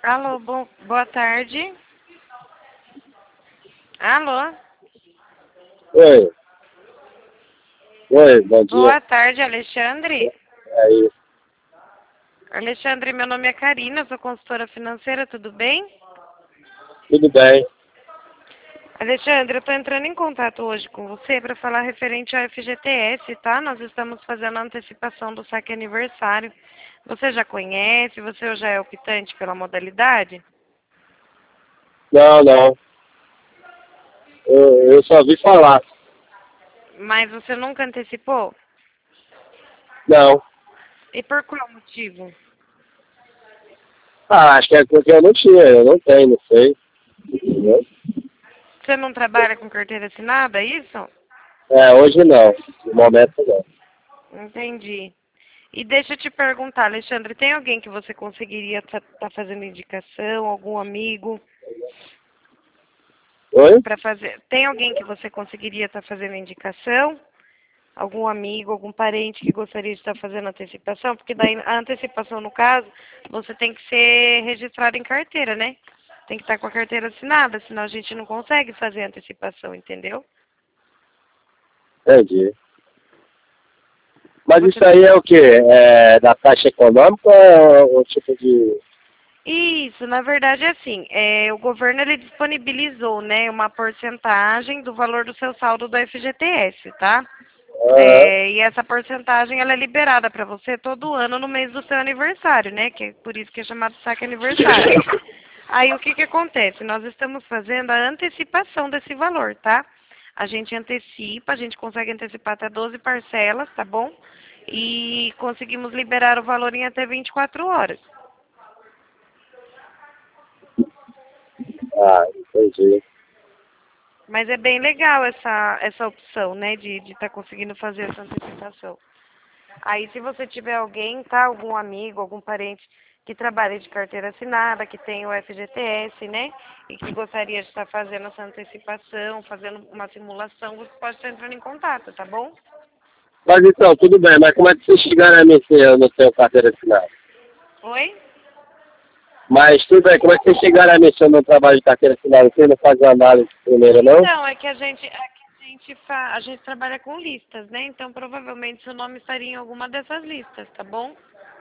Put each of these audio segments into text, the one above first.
Alô, boa tarde. Alô? Oi, oi, bom dia. Boa tarde, Alexandre. É isso, Alexandre, meu nome é Karina, eu sou consultora financeira, tudo bem? tudo bem. Alexandre, eu estou entrando em contato hoje com você para falar referente ao FGTS, tá? Nós estamos fazendo a antecipação do saque aniversário. Você já conhece? Você já é optante pela modalidade? Não, não, eu só vi falar. Mas você nunca antecipou? Não. E por qual motivo? Acho que é porque eu não tinha, eu não tenho, não sei. Entendeu? Você não trabalha com carteira assinada, é isso? É, hoje não, no momento não. Entendi. E deixa eu te perguntar, Alexandre, tem alguém que você conseguiria estar fazendo indicação, algum amigo Oi? para fazer? Tem alguém que você conseguiria estar fazendo indicação? Algum amigo, algum parente que gostaria de estar fazendo antecipação? Porque daí a antecipação, no caso, você tem que ser registrado em carteira, né? Tem que estar com a carteira assinada, senão a gente não consegue fazer antecipação, entendeu? Entendi. Mas Você isso aí é o quê? É da taxa econômica ou é o tipo de... Isso, na verdade é assim, o governo ele disponibilizou, né, uma porcentagem do valor do seu saldo do FGTS, tá? Aham, E essa porcentagem ela é liberada para você todo ano no mês do seu aniversário, né? Que é por isso que é chamado saque aniversário. Aí o que que acontece? Nós estamos fazendo a antecipação desse valor, tá? A gente antecipa, a gente consegue antecipar até 12 parcelas, tá bom? E conseguimos liberar o valor em até 24 horas. entendi. Mas é bem legal essa opção, né, de estar conseguindo fazer essa antecipação. Aí, se você tiver alguém, tá, algum amigo, algum parente que trabalhe de carteira assinada, que tem o FGTS, né, e que gostaria de estar fazendo essa antecipação, fazendo uma simulação, você pode estar entrando em contato, tá bom? Mas então, tudo bem, mas como é que vocês chegaram a mim se eu não tenho carteira assinada? Oi? Mas tudo bem, como é que vocês chegaram a mim se eu não trabalho de carteira assinada? Vocês não fazem análise primeiro, não? Então, a gente trabalha com listas, né? Então, provavelmente seu nome estaria em alguma dessas listas, tá bom?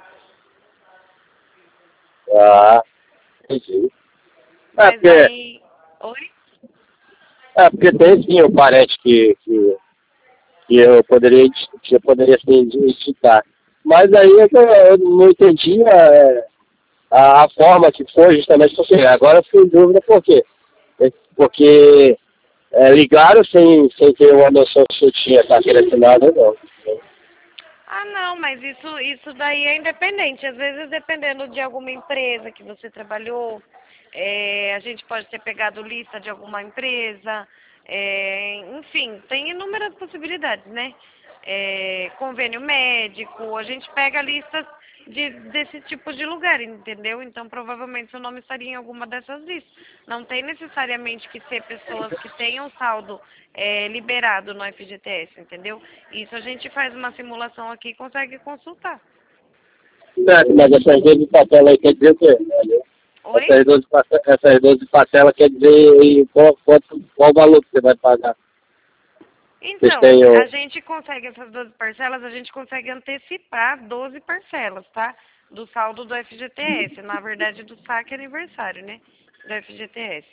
Ah, entendi. É Mas porque, aí, oi? porque tem sim um parente que eu poderia assim, indicar. Mas aí é que eu não entendi a forma que foi justamente porque agora eu fiquei em dúvida por quê? Porque ligaram sem ter uma noção se eu tinha carteira assinada ou não. Ah, não, mas isso daí é independente. Às vezes, dependendo de alguma empresa que você trabalhou, a gente pode ter pegado lista de alguma empresa, enfim, tem inúmeras possibilidades, né? Convênio médico, a gente pega listas desse tipo de lugar, entendeu? Então, provavelmente seu nome estaria em alguma dessas listas. Não tem necessariamente que ser pessoas que tenham saldo liberado no FGTS, entendeu? Isso a gente faz uma simulação aqui e consegue consultar. Certo, mas essas 12 parcelas aí quer dizer o quê? Oi? Essas 12 parcelas quer dizer qual valor que você vai pagar? Vocês Então, têm a o... gente consegue essas 12 parcelas, a gente consegue antecipar 12 parcelas, tá? Do saldo do FGTS, na verdade do saque aniversário, né? Do FGTS.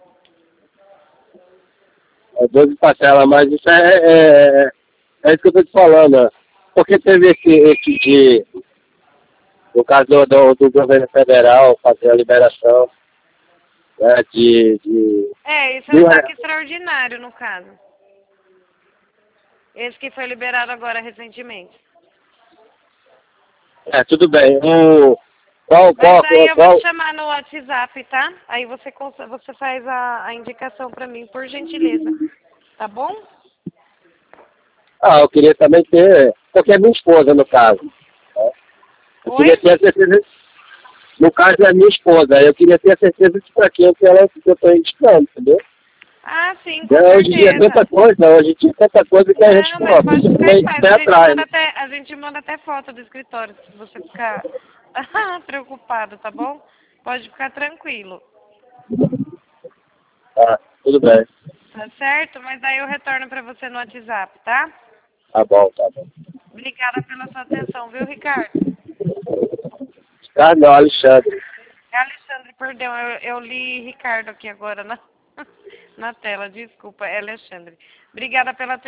12 parcelas, mas isso é isso que eu estou te falando. Ó. Porque teve esse no caso do governo federal, fazer a liberação né, de Isso é o mil saque reais. extraordinário, no caso. Esse que foi liberado agora recentemente. Tudo bem. Qual, Mas qual, aí qual, eu vou te qual? chamar no WhatsApp, tá? Aí você faz a indicação para mim, por gentileza. Tá bom? Eu queria também ter, porque é minha esposa no caso. Né? Eu queria Oi? ter a certeza, no caso é minha esposa, eu queria ter a certeza de para quem que eu estou indicando, entendeu? Ah, sim, com Hoje em dia é tanta certeza. coisa, hoje em dia é tanta coisa que a gente Não, mas pode ficar em simplesmente paz. pé atrás. Né? A gente manda até foto do escritório, se você ficar preocupado, tá bom? Pode ficar tranquilo. Tá, tudo bem. Tá certo? Mas daí eu retorno para você no WhatsApp, tá? Tá bom, tá bom. Obrigada pela sua atenção, viu, Ricardo? Ah, não, Alexandre. É Alexandre, perdão, eu li Ricardo aqui agora na tela, desculpa, é Alexandre. Obrigada pela atenção.